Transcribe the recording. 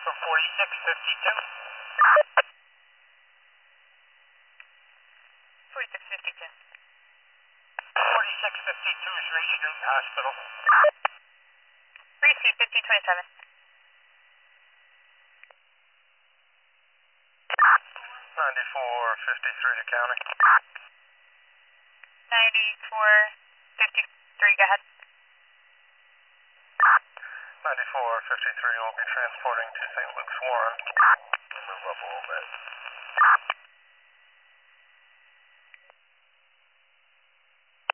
for 4652. 4652. 4652 is Reed Street Hospital. Reed Street, 1527. 9453 to county. 9453, go ahead. 9453 will be transporting to St. Luke's Warren. Move up a little bit.